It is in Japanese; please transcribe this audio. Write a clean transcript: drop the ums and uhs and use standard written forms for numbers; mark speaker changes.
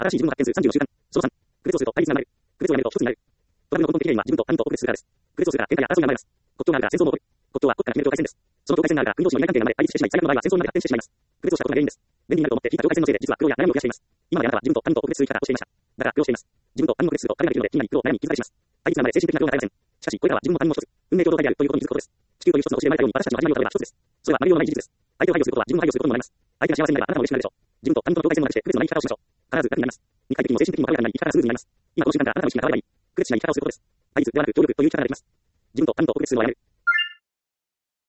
Speaker 1: 新しい自分の発見数30の習慣。その3、区別をすると対立が生まれる。区別をやめると一つになる。トラブルの根本的原因は自分と他人とを区別するからです。区別をするから喧嘩や争いが生まれます。国境があるが戦争も起こる。国境は国家が決める境界線です。その境界線があるが国同士の利害関係が生まれ対立してしまい、最悪の場合は戦争にまで発展してしまいます。区別をしたことが原因です。便利になると思って引いた境界線のせいで実は苦労や悩みを増やしています。今まであなたは自分と他人とを区別する生き方をしていました。だから苦労しています。自分と他人を区別すると彼ができるので気になり苦労、悩み、傷つけします。対立が生まれ精神的な苦労が絶えません。しかし、これらは自分も他人も一つ、運命共同体であるということに気づくことです。地球という一つの星で生まれたように私たちの始まりをたどれば一つです。それは学びようのない事実です。相手を排除することは自分を排除することにもなります。相手が幸せになればあなたも嬉しくなるでしょう。自分と他人との境界線をなくして区別のない生き方をしましょう。必ず楽になります。肉体的にも精神的にも軽やかになり、生き方がスムーズになります。今この瞬間からあなたの意識が変わればいい。区別しない生き方をすることです。対立ではなく協力という生き方ができます。自分と他人とを区別するのをやめる。